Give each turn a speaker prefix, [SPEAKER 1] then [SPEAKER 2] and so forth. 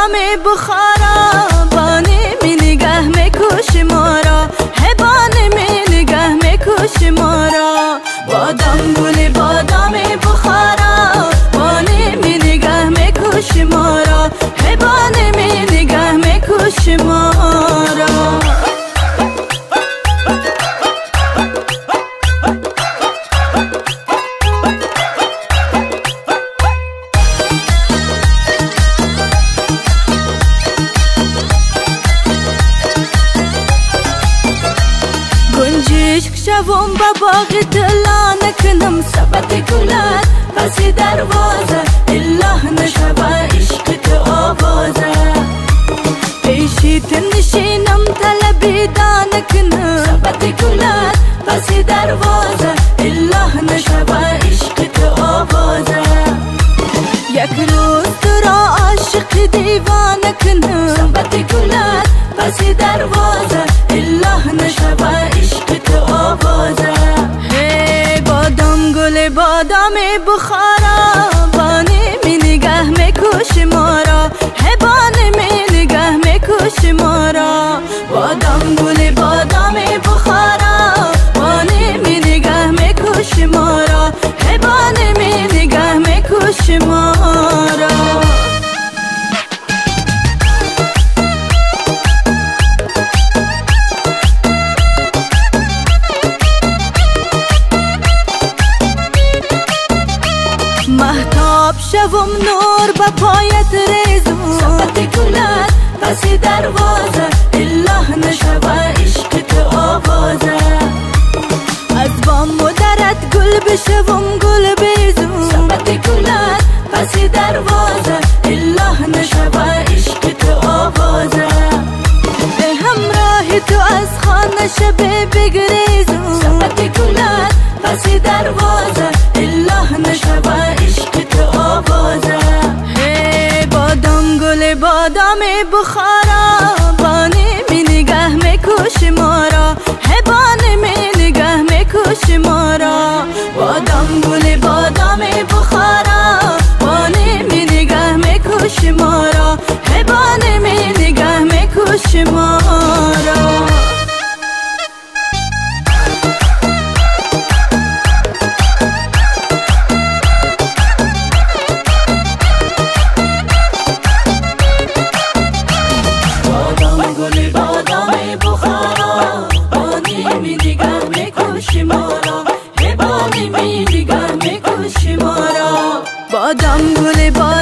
[SPEAKER 1] بادام بخارا بانی می نگه میکش ما را، بانی می نگه میکش ما را. بادام گل بادام بخارا بانی می نگه میکش ما را، بانی می نگه میکش ما را. شوم با باغ دلا نکنم سبت گلت پس دروازه، الله نشوه عشق تو آوازه. پیشیت نشینم طلبیدا نکنم سبت گلت پس دروازه، الله نشوه عشق تو آوازه. یک روز تو را عاشق دیوانه کنم سبت گلت پس دروازه، الله نشوه عشق تو آوازه. بادام گل بادام بخارا بانی می نگه میکش ما را، بانی می نگه میکش ما را. بادام گل بادام بخارا بانی می نگه میکش ما را، بانی می نگه میکش ما را. مهتاب شوم نور با پایت ریزم سبت گلت پس دروازه، الله نشوه عشق تو آوازه. از بام و درت گل بشوم گل بیزم سبت گلت پس دروازه، الله نشوه عشق تو آوازه. به همراه تو از خانه شب بگریزم سبت گلت پس دروازه، الله نشوه عشق تو آوازه. بادام گل بادام بخارا بانی می نگه میکش ما را، بانی می نگه میکش ما را. بادام گل بادام بخارا بانی می نگه میکش ما را، بانی می نگه میکش ما را. گل بادام بخارا بانی می نگه میکش ما را، بانی می نگه میکش ما را. بادام گل